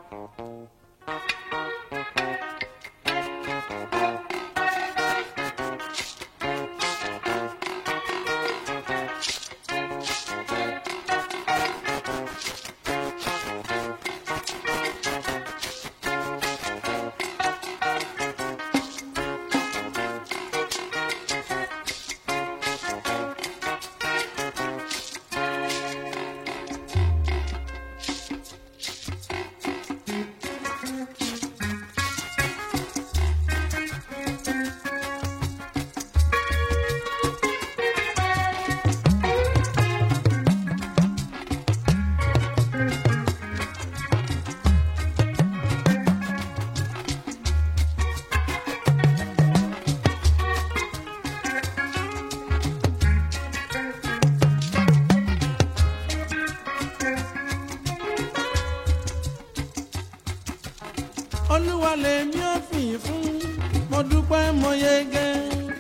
Olúwa lèmi ò fìyìn fún, mo dúpẹ́ mo yege.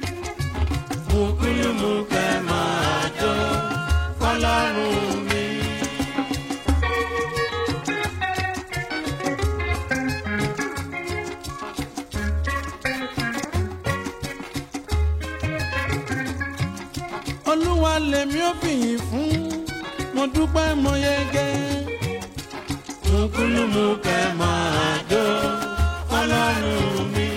Mùkúlùmùkẹ́ máa jó fọ́lọ́run mi. Olúwa lèmi ò fìyìn fún, mo dúpẹ́ mo yege. Mùkúlùmùkẹ́ máa jó fọ́lọ́run mi.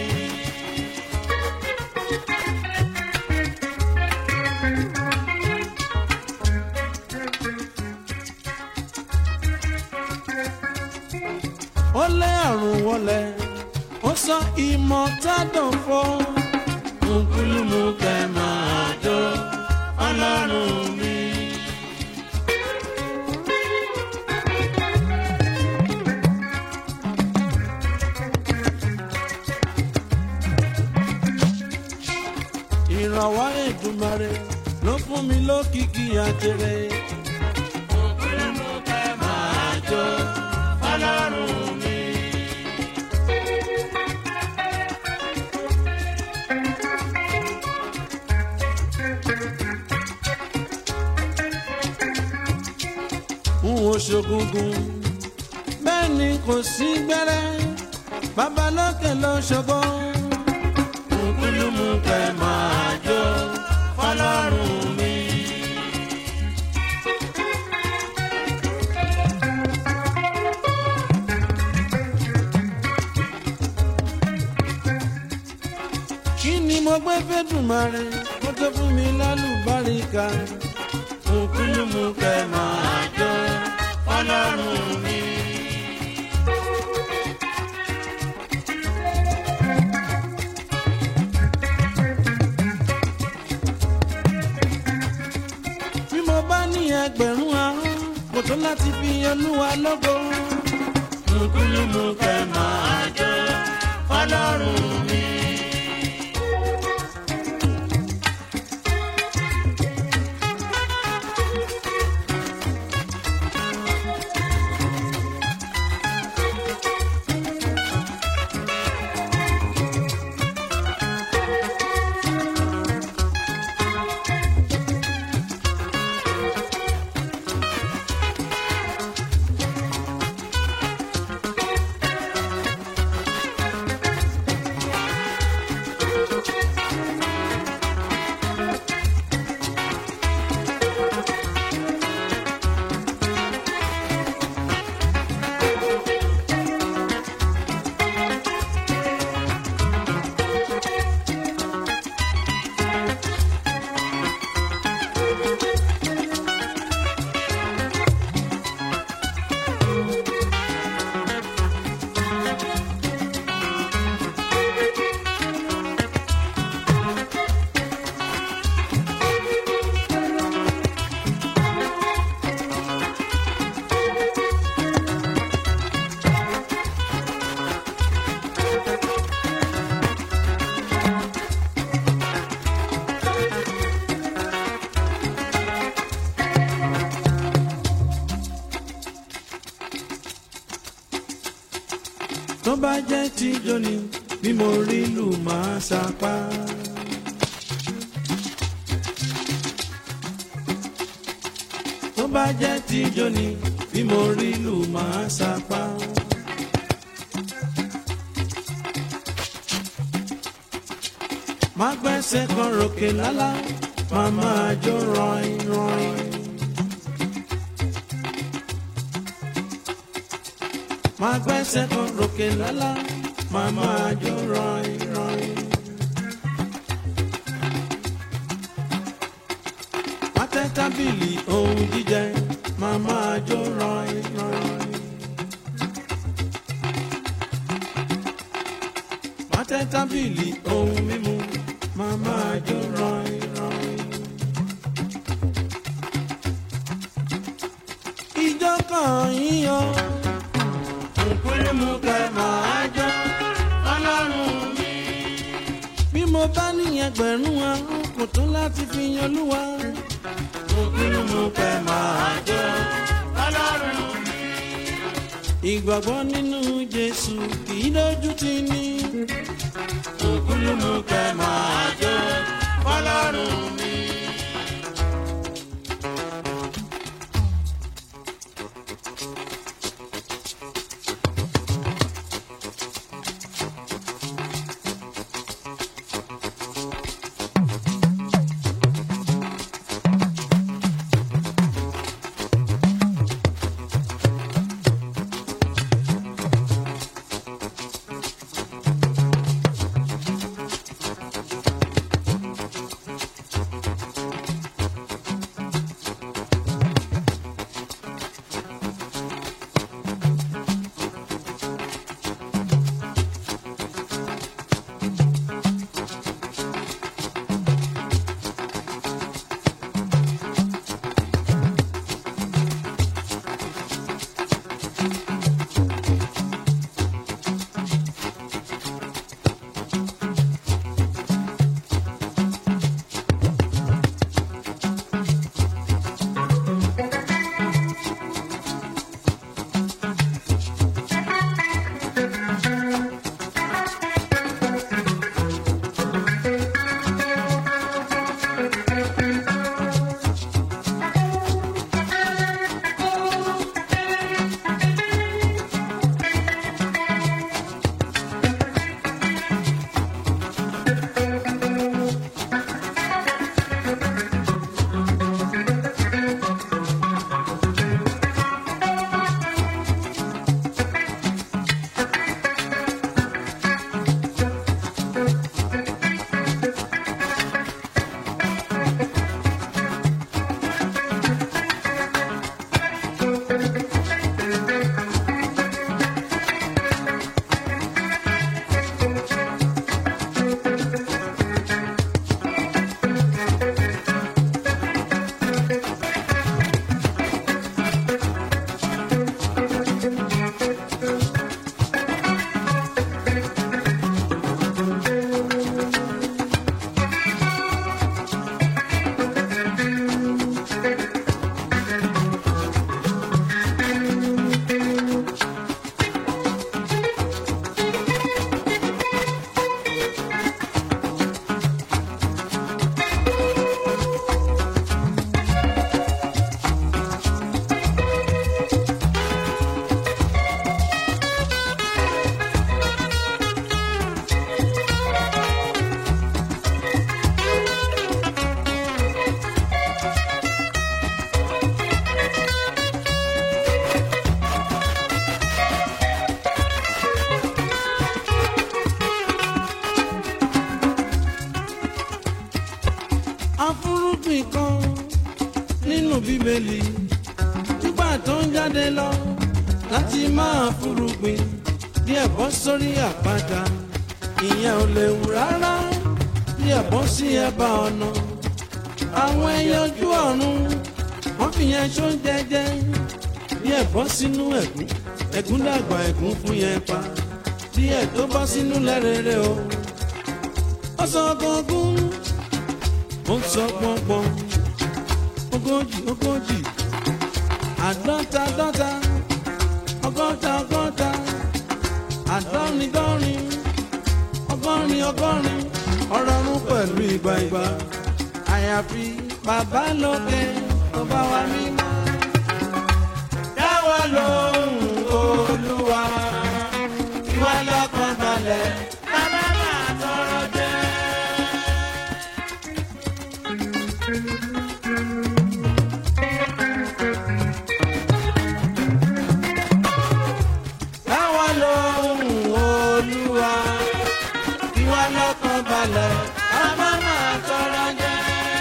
Ó lé àrùn wọlé, ó sọ ìmọ̀ta dọ̀fọ́. Mùkúlùmùkẹ́ máa jó fọ́lọ́run mi. Ìrànwọ́ Èdùmàrè ló fún mi lókìkí àjèrè. Mùkúlùmùkẹ́ máa jó fọ́lọ́run mi. N ò ṣògùngùn bẹ́ẹ̀ ni kò sí gbẹ́rẹ́, babalókè ló ṣògo. Mùkúlùmùkẹ́ máa jó fọ́lọ́run mi. Kí ni mo gbé f'Èdùmàrè kó tó fún mi lálùbáríkà? Mùkúlùmùkẹ́ máa jó fọ́lọ́run mi. Ẹgbẹ̀rún ahọ́n kò tó láti fi Olúwa lógo. Mùkúlùmùkẹ́ máa jó fọ́lọ́run mi. Tó bá jẹ́ tíjọ́ ni bí mo rí lù máa sapá. Tó bá jẹ́ tíjọ́ ni bí mo rí lù máa sapá. má gbẹ́sẹ̀ kan ròkè lálá má máa jó rọ̀ìn rọ̀ìn. má gbẹ́sẹ̀ kan ròkè lálá má máa jó rọ̀ìn rọ̀ìn. má tẹ́ tábìlì ohun jíjẹ má máa jó rọ̀ìn rọ̀ìn. má tẹ́ tábìlì ohun mímu má máa jó rọ̀ìn rọ̀ìn. ìjọ kan yíyan nkúlùmù kẹ́ máa jó ọlọ́run mi. bí mo bá ní ẹgbẹ̀rún àrùn kò tó láti fi yan Olúwa. nkúlùmù kẹ́ máa jó ọlọ́run mi. ìgbàgbọ́ nínú Jésù kì í dójú tì ní. nkúlùmù kẹ́ máa jó ọlọ́run mi. afúrúgbìn kan nínú bíbélì nígbà tó ń jáde lọ láti máa fúrúgbìn díẹ̀ bọ́ sórí àpáta ìyẹn ò léwu rárá díẹ̀ bọ́ sí ẹ̀bá ọ̀nà àwọn ẹyẹ ojú ọ̀run wọ́n fi yẹn ṣó jẹ́jẹ́ díẹ̀ bọ́ sínú ẹ̀gún ẹ̀gún dàgbà ẹ̀gún fún yẹn pa díẹ̀ tó bọ́ sínú lẹ́rẹ̀ẹ́rẹ́ o ó sọ gbọ̀ngún ó sọ gbọ̀ngbọ̀n ogójì ogójì àádọ́ta àádọ́ta ọgọ́ta ọgọ́ta àádọ́rin dọ́rin ọgọ́rin ọgọ́rin ọ̀rọ̀rùn pẹ̀lú ìgbà ìgbà àyàfi bàbá lókè tó bá wà mímọ́. dáwọ́ lóhùn Olúwa ìwà lọ́kàn balẹ̀ bàbá máa tọrọ jẹ́. balẹ̀ ká má máa tọrọ jẹ.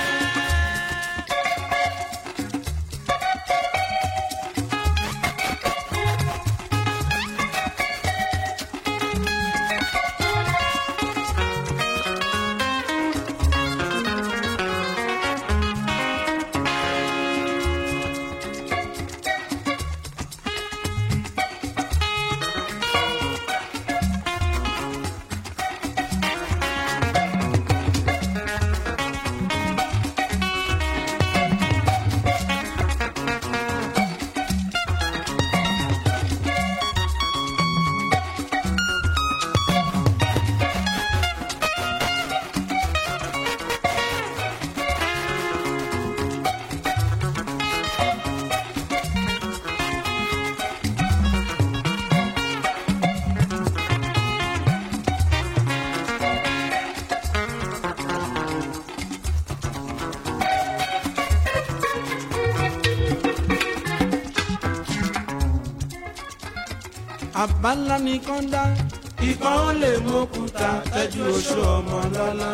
Àbálá nìkan dá ikán ó lè mókúta tẹ́jú oṣù ọmọ lọ́la.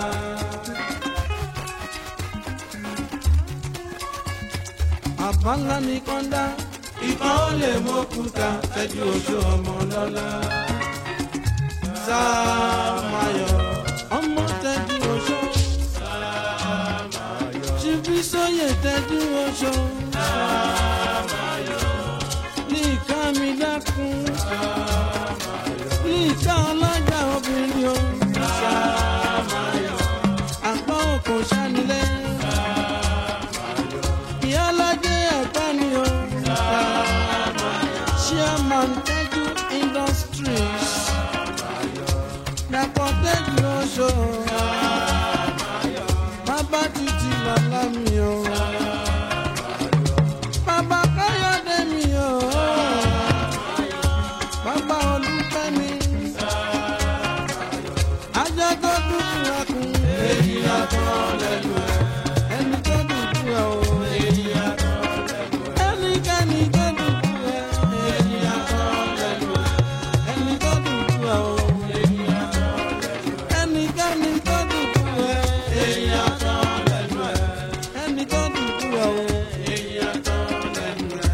Àbálá nìkan dá ikán ó lè mókúta tẹ́jú oṣù ọmọ lọ́la. Sàmáyọ̀ ọmọ tẹ́jú oṣù. Sàmáyọ̀ Ṣíbísóyè tẹ́jú oṣù. Sàmáyọ̀ ní ìka mi dákun. Ní ìka ọlọ́jà obìnrin o. Sàmáyọ̀ àpá òkò sánilẹ̀. Ìyálàjẹ ẹ̀gbá ni o. Sàmáyọ̀ Chairman Tẹ́jú Industries. Dàpọ̀ tẹ́jú oṣù. Bàbá títí lọ́lá mi o. Bàbá Káyọ̀dé mi o. Bàbá Olúfẹ́ mi. Ajá tó dúdú ẹkùn. Èyí àtọ̀ lẹ́nu ẹ̀. Ẹni tó dúdú ẹ̀ o. Èyí àtọ̀ lẹ́nu ẹ̀. Ẹnikẹ́ni tó dúdú ẹ̀. Èyí àtọ̀ lẹ́nu ẹ̀. Ẹni tó dúdú ẹ̀ o. Èyí àtọ̀ lẹ́nu ẹ̀. Ẹnikẹ́ni tó dúdú ẹ̀. Èyí àtọ̀ lẹ́nu ẹ̀. Ẹni tó dúdú ẹ̀ o. Èyí àtọ̀ lẹ́nu ẹ̀.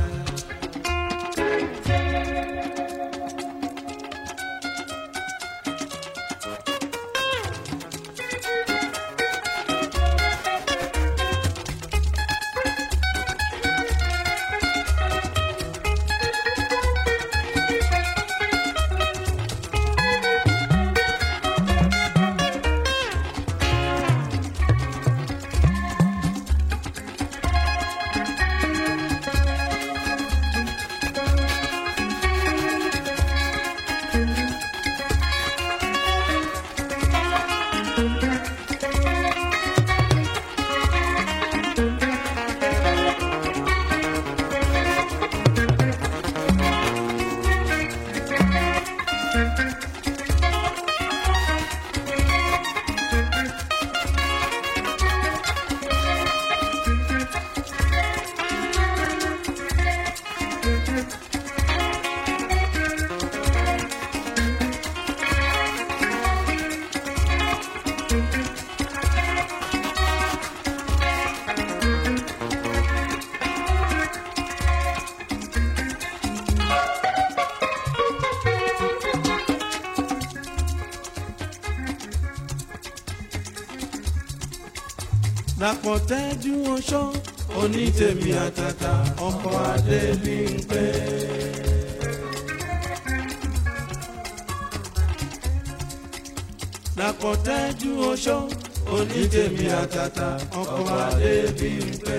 Dàpọ̀ Tẹ́jú oṣó onítèmi àtàtà ọkọ Adébímpé. Dàpọ̀ Tẹ́jú oṣó onítèmi àtàtà ọkọ Adébímpé.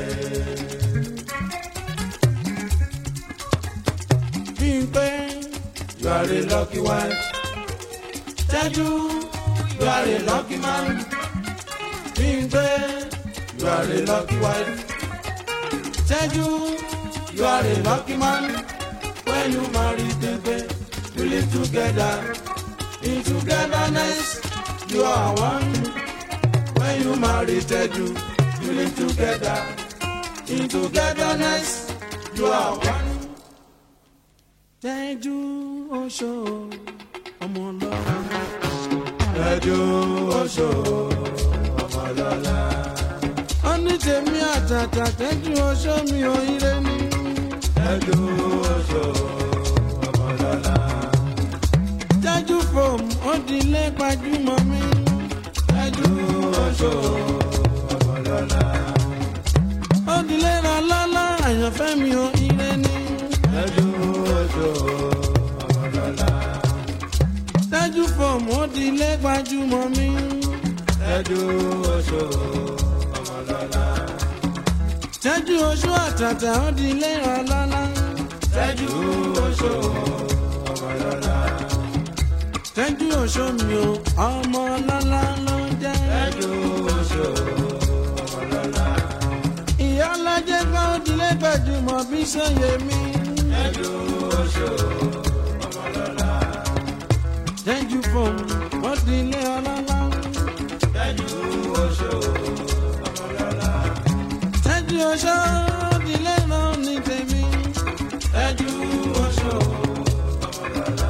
Bímpé, you are a lucky wife. Tẹ́jú, you are a lucky man. Bímpé, you are a lucky wife. Tẹ́jú, you are a lucky man. When you marry Bímpé, you live together. In togetherness, you are one. When you marry Tẹ́jú, you live together. In togetherness, you are one. Tẹ́jú oṣó ọmọ ọlọ́run. Tẹ́jú Oṣó Ọmọlọ́lá. Ó ní tèmi àtàtà Tẹ́jú Oṣó mi ò ire ni. Tẹ́jú Oṣó Ọmọlọ́lá. Tẹ́jú fòm ó di ilé gbajúmọ̀ mi. Tẹ́jú Oṣó Ọmọlọ́lá. Ó di ilé ra lọ́lá àyànfẹ́ mi ò ire ni. Tẹ́jú Oṣó Ọmọlọ́lá. Tẹ́jú fòm ó di ilé gbajúmọ̀ mi. Tẹ́jú Oṣó Ọmọlọ́lá. Tẹ́jú Oṣó àtàtà ó di ilé ra lọ́lá. Tẹ́jú Oṣó Ọmọlọ́lá. Tẹ́jú Oṣó mi ò ọmọ lọ́lá ló jẹ́. Tẹ́jú Oṣó Ọmọlọ́lá. Ìyá ọlọ́jẹ́ kan ó di ilé gbajúmọ̀ bí sóye mi. Tẹ́jú Oṣó Ọmọlọ́lá. Tẹ́jú fòm ó di ilé ọlọ́lá. Tẹ́jú Oṣó Ọmọlọ́lá. Tẹ́jú Oṣó ó di ilé náà ní tèmi. Tẹ́jú Oṣó Ọmọlọ́lá.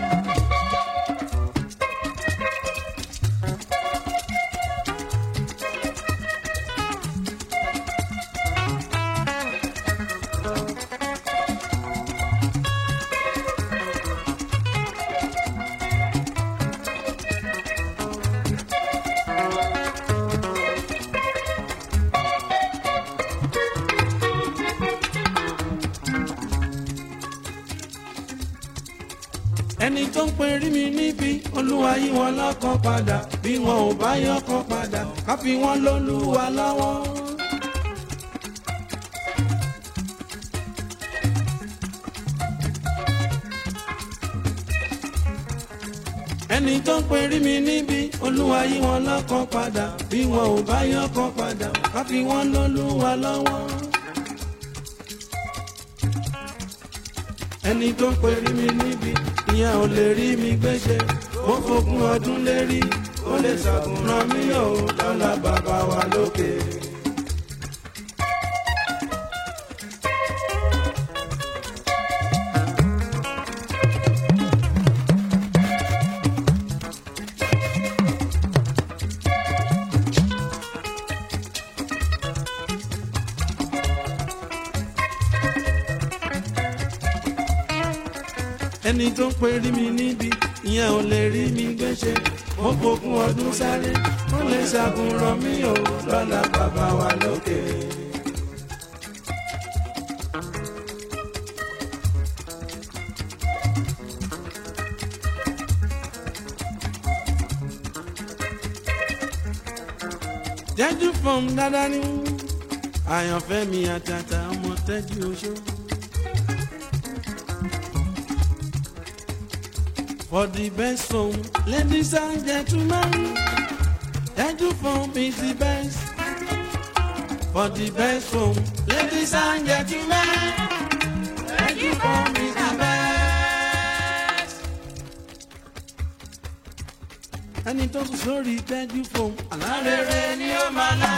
Ẹni tó ń perí mi níbi Olúwa yí wọn lọ́kàn padà bí wọn ò bá yọkàn padà ká fi wọn lólúwa lọ́wọ́. Ẹni tó ń perí mi níbi Olúwa yí wọn lọ́kàn padà bí wọn ò bá yọkàn padà ká fi wọn lólúwa lọ́wọ́. Ẹni tó ń perí mi níbi ìyẹn ò lè rí mi gbéṣẹ́ ó fógún ọdún lérí ó lè ṣàkùnrán mi ò lọ́lá bàbá wa lókè. Ẹni tó ń perí mi níbi ìyẹn ò lè rí mi gbéṣẹ́ ó fógún ọdún sáré ó lè ṣàkùnrán mi ò lọ́lá bàbá wa lókè. Tẹ́jú fòm dáadáa ni àyànfẹ́ mi àtàtà ọmọ Tẹ́jú Oṣó. For the best song, ladies and gentlemen, Tẹ́jú fòm is the best. For the best song, ladies and gentlemen, Tẹ́jú fòm is the best. Ẹni tó kù sórí Tẹ́jú fòm, alárèrè ni ó máa lá.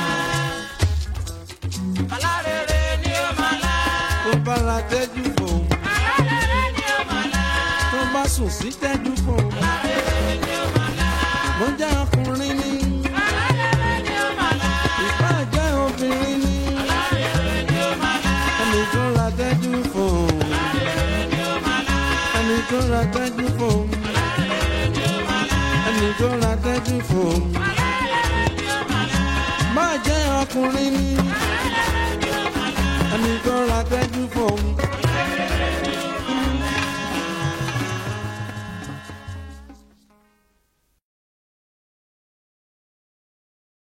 Alárèrè ni ó máa lá. Tó bá ra Tẹ́jú fòm. Alárèrè ni ó máa lá. Tó bá sùn sí Tẹ́jú fòm. Alárèrè ni ó máa lá. Mo jẹ́ ọkùnrin ni. Alárèrè ni ó máa lá. Ìbá jẹ́ obìnrin ni. Alárèrè ni ó máa lá. Ẹni tó ra Tẹ́jú fòm. Alárèrè ni ó máa lá. Ẹni tó ra Tẹ́jú fòm. Alárèrè ni ó máa lá. Ẹni tó ra Tẹ́jú fòm. Alárèrè ni ó máa lá. Má jẹ́ ọkùnrin ni. Alárèrè ni ó máa lá. Ẹni tó ra Tẹ́jú fòm.